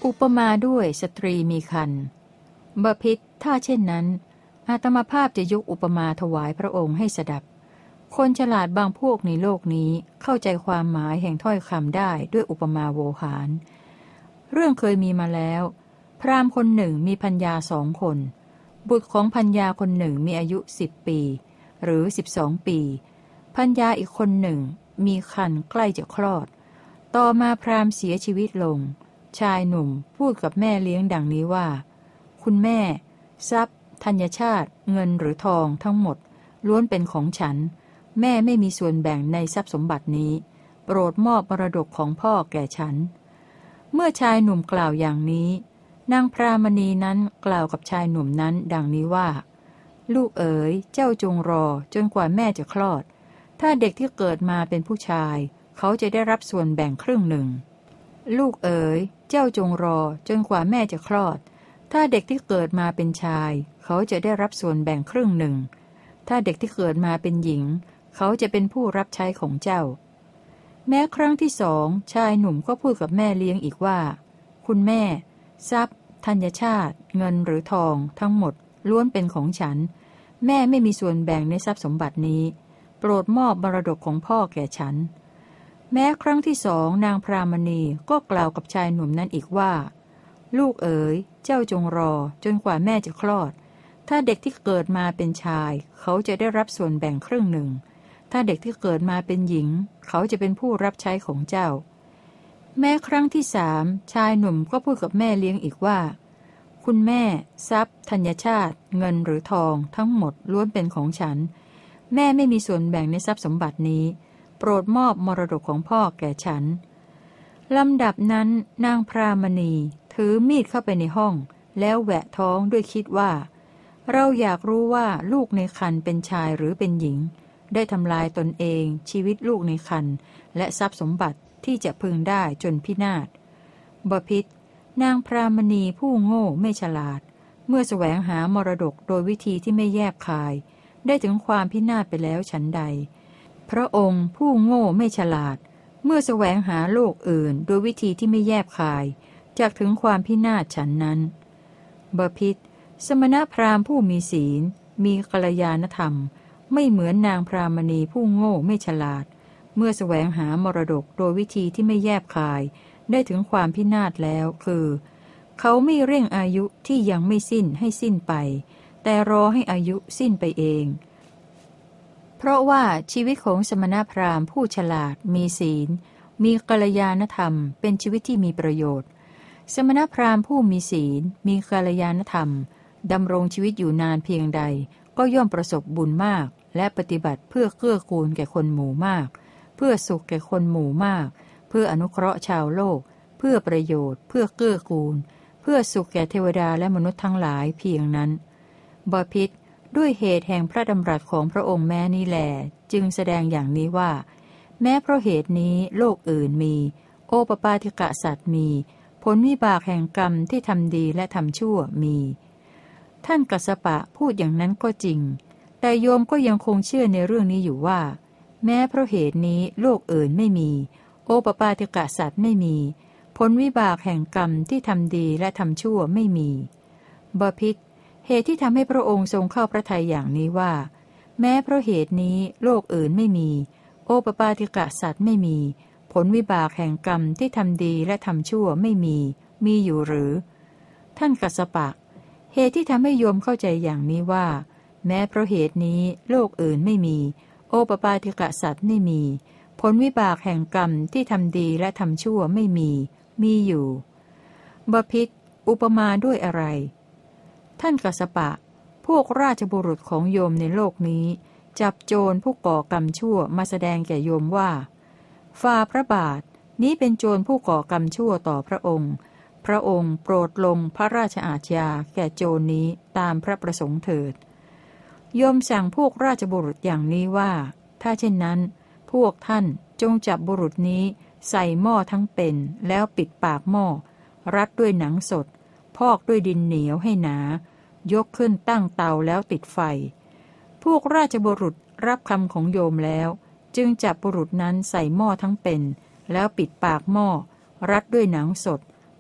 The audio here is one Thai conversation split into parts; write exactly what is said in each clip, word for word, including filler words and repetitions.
อุปมาด้วยสตรีมีครรภ์บพิตรถ้าเช่นนั้นอาตมาภาพจะยกอุปมาถวายพระองค์ให้สดับคนฉลาดบางพวกในโลกนี้เข้าใจความหมายแห่งถ้อยคำได้ด้วยอุปมาโวหารเรื่องเคยมีมาแล้วพราหมณ์คนหนึ่งมีภรรยาสองคนบุตรของภรรยาคนหนึ่งมีอายุสิบปีหรือสิบสองปีภรรยาอีกคนหนึ่งมีครรภ์ใกล้จะคลอดต่อมาพราหมณ์เสียชีวิตลงชายหนุ่มพูดกับแม่เลี้ยงดังนี้ว่าคุณแม่ทรัพย์ธัญชาติเงินหรือทองทั้งหมดล้วนเป็นของฉันแม่ไม่มีส่วนแบ่งในทรัพย์สมบัตินี้โปรดมอบมรดกของพ่อแก่ฉันเมื่อชายหนุ่มกล่าวอย่างนี้นางพรามณีนั้นกล่าวกับชายหนุ่มนั้นดังนี้ว่าลูกเอ๋ยเจ้าจงรอจนกว่าแม่จะคลอดถ้าเด็กที่เกิดมาเป็นผู้ชายเขาจะได้รับส่วนแบ่งครึ่งหนึ่งลูกเอ๋ยเจ้าจงรอจนกว่าแม่จะคลอดถ้าเด็กที่เกิดมาเป็นชายเขาจะได้รับส่วนแบ่งครึ่งหนึ่งถ้าเด็กที่เกิดมาเป็นหญิงเขาจะเป็นผู้รับใช้ของเจ้าแม้ครั้งที่สองชายหนุ่มก็พูดกับแม่เลี้ยงอีกว่าคุณแม่ทรัพย์ธัญชาติเงินหรือทองทั้งหมดล้วนเป็นของฉันแม่ไม่มีส่วนแบ่งในทรัพย์สมบัตินี้โปรดมอบมรดกของพ่อแก่ฉันแม้ครั้งที่สองนางพรามณีก็กล่าวกับชายหนุ่มนั้นอีกว่าลูกเอ๋ยเจ้าจงรอจนกว่าแม่จะคลอดถ้าเด็กที่เกิดมาเป็นชายเขาจะได้รับส่วนแบ่งครึ่งหนึ่งถ้าเด็กที่เกิดมาเป็นหญิงเขาจะเป็นผู้รับใช้ของเจ้าแม้ครั้งที่สามชายหนุ่มก็พูดกับแม่เลี้ยงอีกว่าคุณแม่ทรัพย์ธัญชาติเงินหรือทองทั้งหมดล้วนเป็นของฉันแม่ไม่มีส่วนแบ่งในทรัพย์สมบัตินี้โปรดมอบมรดกของพ่อแก่ฉันลำดับนั้นนางพรามณีถือมีดเข้าไปในห้องแล้วแหวะท้องด้วยคิดว่าเราอยากรู้ว่าลูกในครรภ์เป็นชายหรือเป็นหญิงได้ทำลายตนเองชีวิตลูกในครรภ์และทรัพย์สมบัติที่จะพึงได้จนพินาศบพิตรนางพรามณีผู้โง่ไม่ฉลาดเมื่อแสวงหามรดกโดยวิธีที่ไม่แยบคายได้ถึงความพินาศไปแล้วฉันใดพระองค์ผู้โง่ไม่ฉลาดเมื่อแสวงหาโลกอื่นโดยวิธีที่ไม่แยบคายจากถึงความพินาศฉันนั้นบพิตรสมณพราหมณ์ผู้มีศีลมีกัลยาณธรรมไม่เหมือนนางพรามณีผู้โง่ไม่ฉลาดเมื่อแสวงหามรดกโดยวิธีที่ไม่แยบคายได้ถึงความพินาศแล้วคือเขาไม่เร่งอายุที่ยังไม่สิ้นให้สิ้นไปแต่รอให้อายุสิ้นไปเองเพราะว่าชีวิตของสมณพราหมณ์ผู้ฉลาดมีศีลมีกัลยาณธรรมเป็นชีวิตที่มีประโยชน์สมณพราหมณ์ผู้มีศีลมีกัลยาณธรรมดำรงชีวิตอยู่นานเพียงใดก็ย่อมประสบบุญมากและปฏิบัติเพื่อเกื้อกูลแก่คนหมู่มากเพื่อสุขแก่คนหมู่มากเพื่ออนุเคราะห์ชาวโลกเพื่อประโยชน์เพื่อเกื้อกูลเพื่อสุขแก่เทวดาและมนุษย์ทั้งหลายเพียงนั้นบพิตรด้วยเหตุแห่งพระดำรัสของพระองค์แม้นี้แลจึงแสดงอย่างนี้ว่าแม้เพราะเหตุนี้โลกอื่นมีโอปปาติกะสัตว์มีผลวิบากแห่งกรรมที่ทำดีและทำชั่วมีท่านกัสสปะพูดอย่างนั้นก็จริงแต่โยมก็ยังคงเชื่อในเรื่องนี้อยู่ว่าแม้เพราะเหตุนี้โลกอื่นไม่มีโอปปาติกะสัตว์ไม่มีผลวิบากแห่งกรรมที่ทำดีและทำชั่วไม่มีบพิตรเหตุที่ทำให้พระองค์ทรงเข้าพระทัยอย่างนี้ว่าแม้เพราะเหตุนี้โลกอื่นไม่มีโอปปาติกะสัตว์ไม่มีผลวิบากแห่งกรรมที่ทำดีและทำชั่วไม่มีมีอยู่หรือท่านกัสสปะเหตุที่ทำให้โยมเข้าใจอย่างนี้ว่าแม้เพราะเหตุนี้โลกอื่นไม่มีโอปปาติกะสัตว์ไม่มีผลวิบากแห่งกรรมที่ทำดีและทำชั่วไม่มีมีอยู่บพิตรอุปมาด้วยอะไรท่านกัสสปะพวกราชบุรุษของโยมในโลกนี้จับโจรผู้ก่อกรรมชั่วมาแสดงแก่โยมว่าฝ่าพระบาทนี้เป็นโจรผู้ก่อกรรมชั่วต่อพระองค์พระองค์โปรดลงพระราชอาชญาแก่โจรนี้ตามพระประสงค์เถิดโยมสั่งพวกราชบุรุษอย่างนี้ว่าถ้าเช่นนั้นพวกท่านจงจับบุรุษนี้ใส่หม้อทั้งเป็นแล้วปิดปากหม้อรัดด้วยหนังสดพอกด้วยดินเหนียวให้หนายกขึ้นตั้งเตาแล้วติดไฟพวกราชบุรุษรับคำของโยมแล้วจึงจับบุรุษนั้นใส่หม้อทั้งเป็นแล้วปิดปากหม้อรัดด้วยหนังสด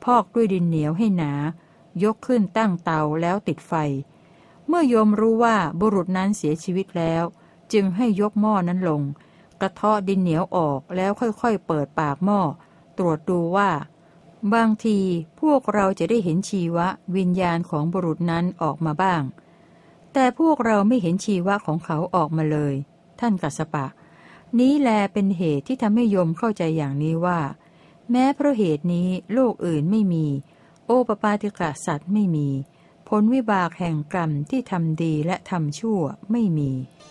พอกด้วยดินเหนียวให้หนายกขึ้นตั้งเตาแล้วติดไฟเมื่อโยมรู้ว่าบุรุษนั้นเสียชีวิตแล้วจึงให้ยกหม้อนั้นลงกระเทาะดินเหนียวออกแล้วค่อยๆเปิดปากหม้อตรวจดูว่าบางทีพวกเราจะได้เห็นชีวะวิญญาณของบุรุษนั้นออกมาบ้างแต่พวกเราไม่เห็นชีวะของเขาออกมาเลยท่านกัสสปะนี้แลเป็นเหตุที่ทำให้โยมเข้าใจอย่างนี้ว่าแม้เพราะเหตุนี้โลกอื่นไม่มีโอปปาติกะสัตว์ไม่มีผลวิบากแห่งกรรมที่ทำดีและทำชั่วไม่มี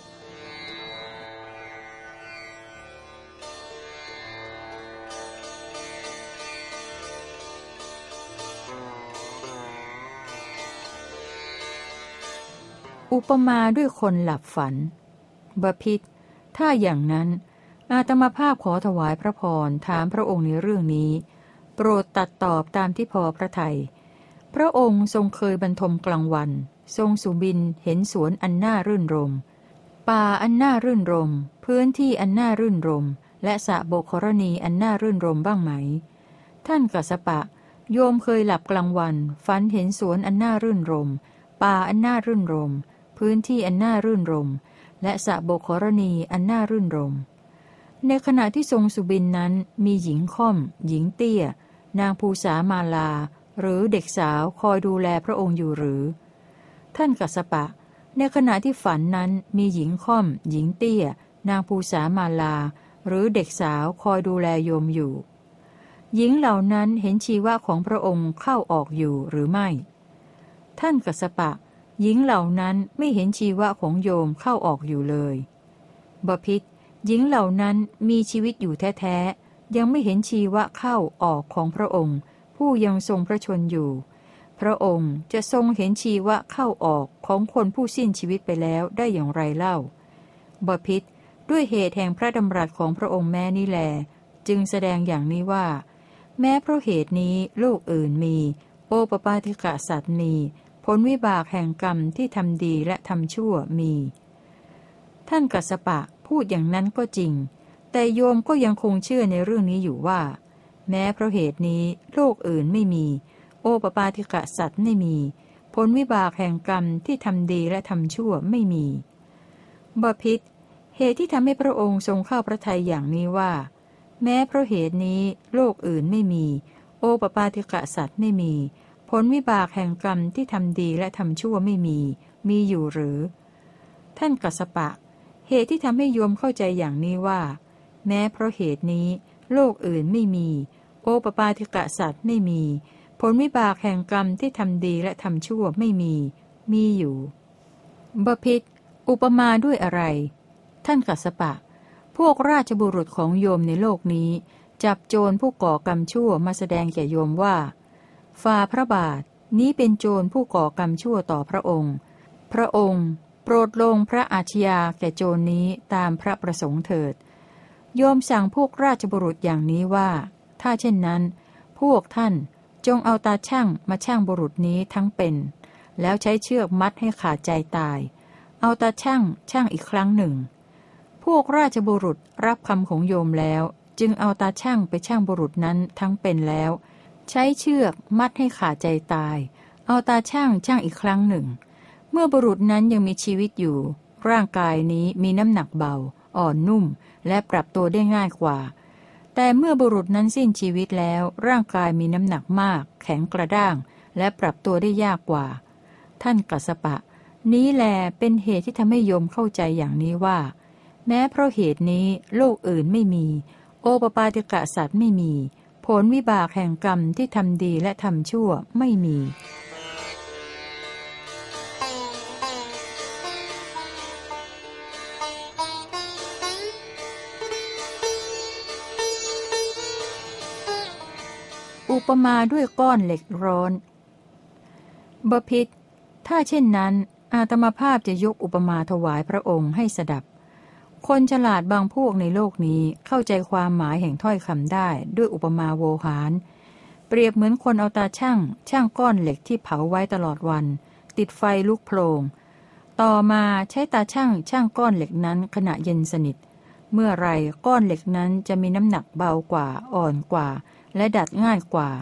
อุปมาด้วยคนหลับฝันบพิตรถ้าอย่างนั้นอาตมาภาพขอถวายพระพรถามพระองค์ในเรื่องนี้โปรดตัดตอบตามที่พอพระทัยพระองค์ทรงเคยบรรทมกลางวันทรงสุบินเห็นสวนอันน่ารื่นรมป่าอันน่ารื่นรมพื้นที่อันน่ารื่นรมและสระโบกรณีอันน่ารื่นรมบ้างไหมท่านกัสสปะโยมเคยหลับกลางวันฝันเห็นสวนอันน่ารื่นรมป่าอันน่ารื่นรมพื้นที่อันน่ารื่นรมและสระโบกรณีอันน่ารื่นรมในขณะที่ทรงสุบินนั้นมีหญิงค่อมหญิงเตี้ยนางภูษามาลาหรือเด็กสาวคอยดูแลพระองค์อยู่หรือท่านกัสสปะในขณะที่ฝันนั้นมีหญิงค่อมหญิงเตี้ยนางภูษามาลาหรือเด็กสาวคอยดูแลโยมอยู่หญิงเหล่านั้นเห็นชีวะของพระองค์เข้าออกอยู่หรือไม่ท่านกัสสปะหญิงเหล่านั้นไม่เห็นชีวะของโยมเข้าออกอยู่เลยบพิตรหญิงเหล่านั้นมีชีวิตอยู่แท้ๆยังไม่เห็นชีวะเข้าออกของพระองค์ผู้ยังทรงพระชนอยู่พระองค์จะทรงเห็นชีวะเข้าออกของคนผู้สิ้นชีวิตไปแล้วได้อย่างไรเล่าบพิตรด้วยเหตุแห่งพระดำรัสของพระองค์แม้นี้แลจึงแสดงอย่างนี้ว่าแม้เพราะเหตุนี้โลกอื่นมีโอปปาติกะสัตว์มีผลวิบากแห่งกรรมที่ทำดีและทำชั่วมีท่านกัสสปะพูดอย่างนั้นก็จริงแต่โยมก็ยังคงเชื่อในเรื่องนี้อยู่ว่าแม้เพราะเหตุนี้โลกอื่นไม่มีโอปปาติกะสัตว์ไม่มีผลวิบากแห่งกรรมที่ทำดีและทำชั่วไม่มีบพิตรเหตุที่ทำให้พระองค์ทรงเข้าพระทัยอย่างนี้ว่าแม้เพราะเหตุนี้โลกอื่นไม่มีโอปปาติกะสัตว์ไม่มีผลวิบากแห่งกรรมที่ทำดีและทำชั่วไม่มีมีอยู่หรือท่านกัสสปะเหตุที่ทำให้โยมเข้าใจอย่างนี้ว่าแม้เพราะเหตุนี้โลกอื่นไม่มีโอปปาติกะสัตว์ไม่มีผลวิบากแห่งกรรมที่ทำดีและทำชั่วไม่มีมีอยู่บพิตรอุปมาด้วยอะไรท่านกัสสปะพวกราชบุรุษของโยมในโลกนี้จับโจรผู้ก่อกรรมชั่วมาแสดงแก่โยมว่าฝ่าพระบาทนี้เป็นโจรผู้ก่อกรรมชั่วต่อพระองค์พระองค์โปรดลงพระอาชญาแก่โจรนี้ตามพระประสงค์เถิดโยมสั่งพวกราชบุรุษอย่างนี้ว่าถ้าเช่นนั้นพวกท่านจงเอาตาช่างมาช่างบุรุษนี้ทั้งเป็นแล้วใช้เชือกมัดให้ขาดใจตายเอาตาช่างช่างอีกครั้งหนึ่งพวกราชบุรุษรับคำของโยมแล้วจึงเอาตาช่างไปช่างบุรุษนั้นทั้งเป็นแล้วใช้เชือกมัดให้ขาดใจตายเอาตาช่างช่างอีกครั้งหนึ่งเมื่อบุรุษนั้นยังมีชีวิตอยู่ร่างกายนี้มีน้ำหนักเบาอ่อนนุ่มและปรับตัวได้ง่ายกว่าแต่เมื่อบุรุษนั้นสิ้นชีวิตแล้วร่างกายมีน้ำหนักมากแข็งกระด้างและปรับตัวได้ยากกว่าท่านกัสสปะนี้แลเป็นเหตุที่ทำให้โยมเข้าใจอย่างนี้ว่าแม้เพราะเหตุนี้โลกอื่นไม่มีโอปปาติกะสัตว์ไม่มีผลวิบากแห่งกรรมที่ทำดีและทำชั่วไม่มีอุปมาด้วยก้อนเหล็กร้อนบพิตรถ้าเช่นนั้นอาตมาภาพจะยกอุปมาถวายพระองค์ให้สดับคนฉลาดบางพวกในโลกนี้เข้าใจความหมายแห่งถ้อยคำได้ด้วยอุปมาโวหารเปรียบเหมือนคนเอาตาช่างช่างก้อนเหล็กที่เผาไว้ตลอดวันติดไฟลุกโผลงต่อมาใช้ตาช่างช่างก้อนเหล็กนั้นขณะเย็นสนิทเมื่อไรก้อนเหล็กนั้นจะมีน้ำหนักเบากว่าอ่อนกว่าและดัดง่ายกว่า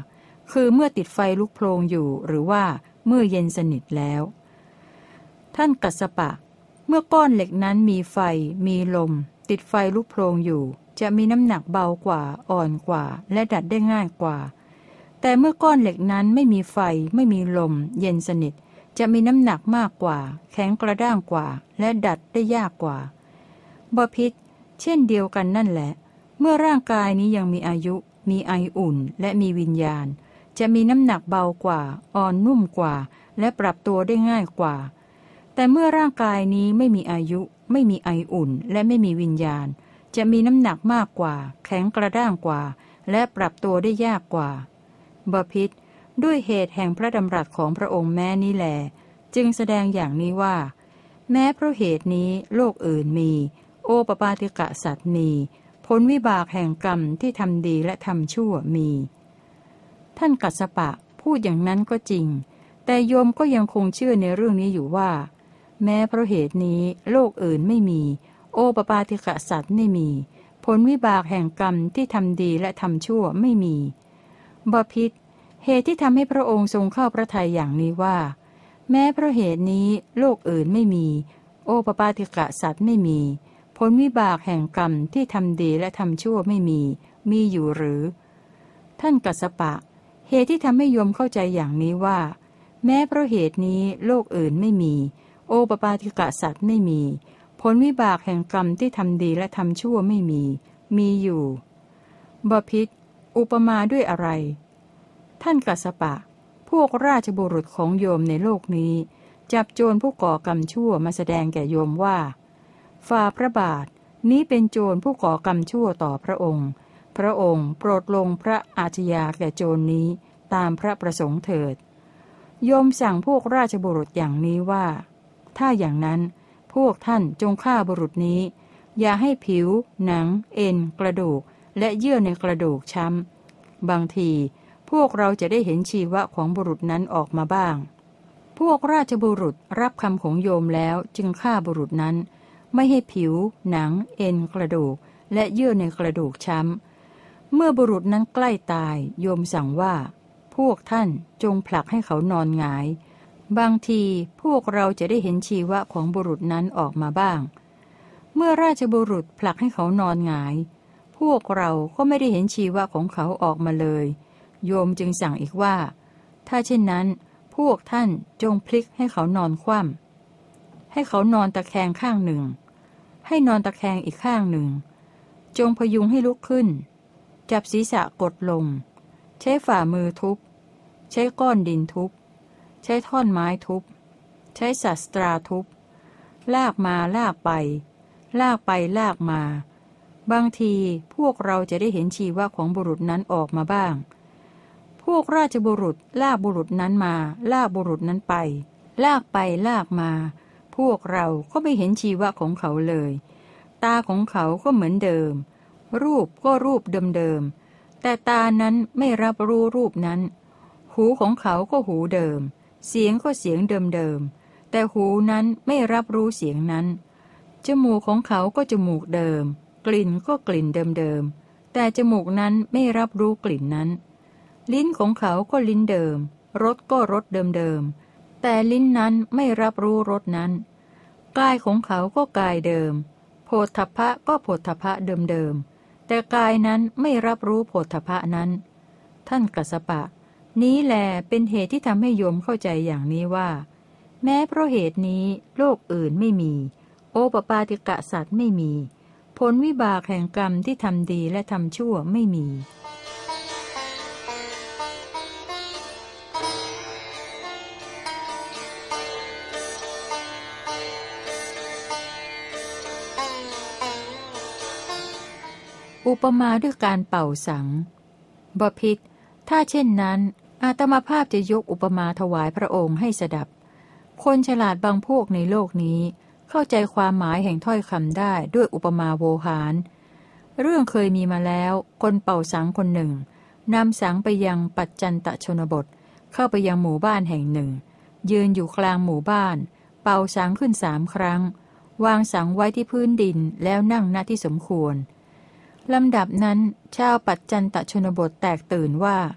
คือเมื่อติดไฟลุกโพลงอยู่หรือว่าเมื่อเย็นสนิทแล้ว ท่านกัสสปะเมื่อก้อนเหล็กนั้นมีไฟมีลมติดไฟลุกโพลงอยู่จะมีน้ำหนักเบากว่าอ่อนกว่าและดัดได้ง่ายกว่าแต่เมื่อก้อนเหล็กนั้นไม่มีไฟไม่มีลมเย็นสนิทจะมีน้ำหนักมากกว่าแข็งกระด้างกว่าและดัดได้ยากกว่าบพิตรเช่นเดียวกันนั่นแหละเมื่อร่างกายนี้ยังมีอายุมีไออุ่นและมีวิญญาณจะมีน้ำหนักเบากว่าอ่อนนุ่มกว่าและปรับตัวได้ง่ายกว่าแต่เมื่อร่างกายนี้ไม่มีอายุไม่มีไออุ่นและไม่มีวิญญาณจะมีน้ำหนักมากกว่าแข็งกระด้างกว่าและปรับตัวได้ยากกว่าบพิตรด้วยเหตุแห่งพระดำรัสของพระองค์แม้นี้แลจึงแสดงอย่างนี้ว่าแม้เพราะเหตุนี้โลกอื่นมีโอปปาติกะสัตว์มีผลวิบากแห่งกรรมที่ทำดีและทำชั่วมีท่านกัสสปะพูดอย่างนั้นก็จริงแต่โยมก็ยังคงเชื่อในเรื่องนี้อยู่ว่าแม้เพราะเหตุนี้โลกอื่นไม่มีโอปปาติกะสัตว์ไม่มีผลวิบากแห่งกรรมที่ทำดีและทำชั่วไม่มีบพิตรเหตุที่ทำให้พระองค์ทรงเข้าพระทัยอย่างนี้ว่าแม้เพราะเหตุนี้โลกอื่นไม่มีโอปปาติกะสัตว์ไม่มีผลวิบากแห่งกรรมที่ทำดีและทำชั่วไม่มีมีอยู่หรือท่านกัสสปะเหตุที่ทำให้โยมเข้าใจอย่างนี้ว่าแม้เพราะเหตุนี้โลกอื่นไม่มีโอปปาติกะสัตว์ไม่มีผลวิบากแห่งกรรมที่ทำดีและทำชั่วไม่มีมีอยู่บพิตรอุปมาด้วยอะไรท่านกัสสปะพวกราชบุรุษของโยมในโลกนี้จับโจรผู้ก่อกรรมชั่วมาแสดงแก่โยมว่าฝ่าพระบาทนี้เป็นโจรผู้ก่อกรรมชั่วต่อพระองค์พระองค์โปรดลงพระอาชญาแก่โจรนี้ตามพระประสงค์เถิดโยมสั่งพวกราชบุรุษอย่างนี้ว่าถ้าอย่างนั้นพวกท่านจงฆ่าบุรุษนี้อย่าให้ผิวหนังเอ็นกระดูกและเยื่อในกระดูกช้ำบางทีพวกเราจะได้เห็นชีวะของบุรุษนั้นออกมาบ้างพวกราชบุรุษรับคำของโยมแล้วจึงฆ่าบุรุษนั้นไม่ให้ผิวหนังเอ็นกระดูกและเยื่อในกระดูกช้ำเมื่อบุรุษนั้นใกล้ตายโยมสั่งว่าพวกท่านจงผลักให้เขานอนหงายบางทีพวกเราจะได้เห็นชีวะของบุรุษนั้นออกมาบ้างเมื่อราชบุรุษผลักให้เขานอนหงายพวกเราก็ไม่ได้เห็นชีวะของเขาออกมาเลยโยมจึงสั่งอีกว่าถ้าเช่นนั้นพวกท่านจงพลิกให้เขานอนคว่ำให้เขานอนตะแคงข้างหนึ่งให้นอนตะแคงอีกข้างหนึ่งจงพยุงให้ลุกขึ้นจับศีรษะกดลงใช้ฝ่ามือทุบใช้ก้อนดินทุบใช้ท่อนไม้ทุบใช้ศัสตราทุบลากมาลากไปลากไปลากมาบางทีพวกเราจะได้เห็นชีวะของบุรุษนั้นออกมาบ้างพวกราชบุรุษลากบุรุษนั้นมาลากบุรุษนั้นไปลากไปลากมาพวกเราก็ไม่เห็นชีวะของเขาเลยตาของเขาก็เหมือนเดิมรูปก็รูปเดิมๆแต่ตานั้นไม่รับรู้รูปนั้นหูของเขาก็หูเดิมเสียงก็เสียงเดิมๆแต่หูนั้นไม่รับรู้เสียงนั้นจมูกของเขาก็จมูกเดิมกลิ่นก็กลิ่นเดิมๆแต่จมูกนั้นไม่รับรู้กลิ่นนั้นลิ้นของเขาก็ลิ้นเดิมรสก็รสเดิมๆแต่ลิ้นนั้นไม่รับรู้รสนั้นกายของเขาก็กายเดิมโผฏฐัพพะก็โผฏฐัพพะเดิมๆแต่กายนั้นไม่รับรู้โผฏฐัพพะนั้นท่านกัสสปะนี้แลเป็นเหตุที่ทำให้โยมเข้าใจอย่างนี้ว่าแม้เพราะเหตุนี้โลกอื่นไม่มีโอปปาติกะสัตว์ไม่มีผลวิบากแห่งกรรมที่ทำดีและทำชั่วไม่มีอุปมาด้วยการเป่าสังบพิตรถ้าเช่นนั้นอาตมาภาพจะยกอุปมาถวายพระองค์ให้สดับคนฉลาดบางพวกในโลกนี้เข้าใจความหมายแห่งถ้อยคำได้ด้วยอุปมาโวหารเรื่องเคยมีมาแล้วคนเป่าสังคนหนึ่งนำสังไปยังปัจจันตชนบทเข้าไปยังหมู่บ้านแห่งหนึ่งยืนอยู่กลางหมู่บ้านเป่าสังขึ้นสามครั้งวางสังไว้ที่พื้นดินแล้วนั่งณที่สมควรลำดับนั้นชาวปัจจันตชนบทแตกตื่นว่า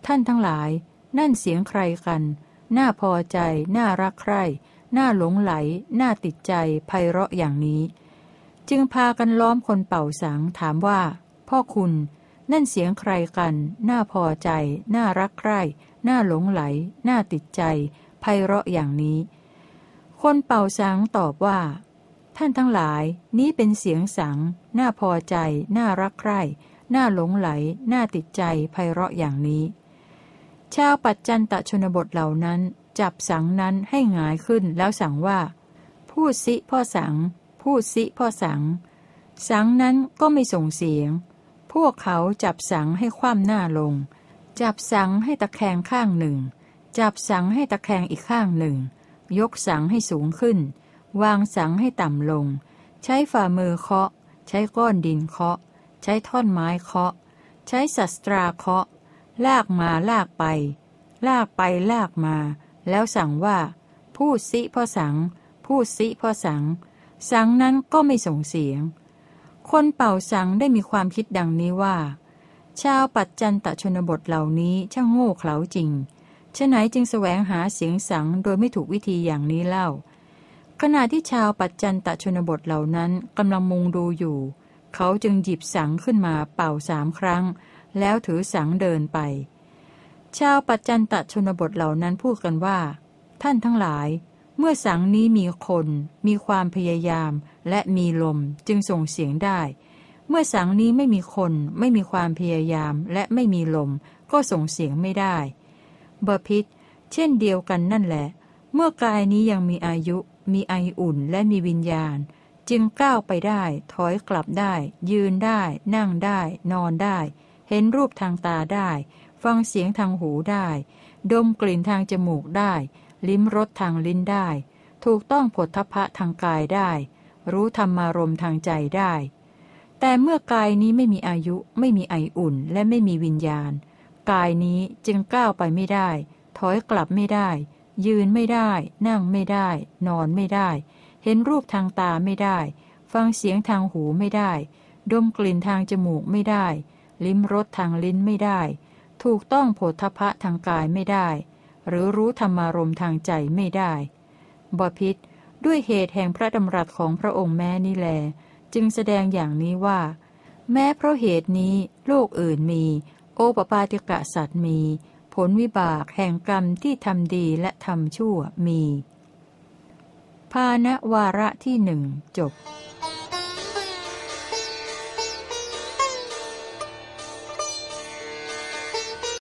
ท่านทั้งหลายนั่นเสียงใครกันน่าพอใจน่ารักใคร่น่าหลงไหลน่าติดใจไพเราะอย่างนี้จึงพากันล้อมคนเป่าสังถามว่าพ่อคุณนั่นเสียงใครกันน่าพอใจน่ารักใคร่น่าหลงไหลน่าติดใจไพเราะอย่างนี้คนเป่าสังตอบว่าท่านทั้งหลายนี้เป็นเสียงสังน่าพอใจน่ารักใคร่น่าหลงไหลน่าติดใจไพเราะอย่างนี้ชาวปัจจันตชนบทเหล่านั้นจับสังนั้นให้หงายขึ้นแล้วสั่งว่าพูดสิพ่อสังพูดสิพ่อสังสังนั้นก็ไม่ส่งเสียงพวกเขาจับสังให้คว่ำหน้าลงจับสังให้ตะแคงข้างหนึ่งจับสังให้ตะแคงอีกข้างหนึ่งยกสังให้สูงขึ้นวางสังให้ต่ำลงใช้ฝ่ามือเคาะใช้ก้อนดินเคาะใช้ท่อนไม้เคาะใช้ศัสตราเคาะลากมาลากไปลากไปลากมาแล้วสั่งว่าพูดสิพ่อสังพูดสิพ่อสังสังนั้นก็ไม่ส่งเสียงคนเป่าสังได้มีความคิดดังนี้ว่าชาวปัจจันตชนบทเหล่านี้ช่างโง่เขลาจริงฉะไหนจึงแสวงหาเสียงสังโดยไม่ถูกวิธีอย่างนี้เล่าขณะที่ชาวปัจจันตชนบทเหล่านั้นกำลังมุงดูอยู่เขาจึงหยิบสังขึ้นมาเป่าสามครั้งแล้วถือสังเดินไปชาวปัจจันตชนบทเหล่านั้นพูดกันว่าท่านทั้งหลายเมื่อสังนี้มีคนมีความพยายามและมีลมจึงส่งเสียงได้เมื่อสังนี้ไม่มีคนไม่มีความพยายามและไม่มีลมก็ส่งเสียงไม่ได้บพิตรเช่นเดียวกันนั่นแหละเมื่อกายนี้ยังมีอายุมีไออุ่นและมีวิญญาณจึงก้าวไปได้ถอยกลับได้ยืนได้นั่งได้นอนได้เห็นรูปทางตาได้ฟังเสียงทางหูได้ดมกลิ่นทางจมูกได้ลิ้มรสทางลิ้นได้ถูกต้องโผฏฐัพพะทางกายได้รู้ธรรมารมณ์ทางใจได้แต่เมื่อกายนี้ไม่มีอายุไม่มีไออุ่นและไม่มีวิญญาณกายนี้จึงก้าวไปไม่ได้ถอยกลับไม่ได้ยืนไม่ได้นั่งไม่ได้นอนไม่ได้เห็นรูปทางตาไม่ได้ฟังเสียงทางหูไม่ได้ดมกลิ่นทางจมูกไม่ได้ลิ้มรสทางลิ้นไม่ได้ถูกต้องโผฏฐัพพะทางกายไม่ได้หรือรู้ธรรมารมณ์ทางใจไม่ได้บพิตรด้วยเหตุแห่งพระดำรัสของพระองค์แม้นี้แลจึงแสดงอย่างนี้ว่าแม้เพราะเหตุนี้โลกอื่นมีโอปปาติกะสัตว์มีผลวิบากแห่งกรรมที่ทำดีและทำชั่วมีภาณวาระที่หนึ่งจบ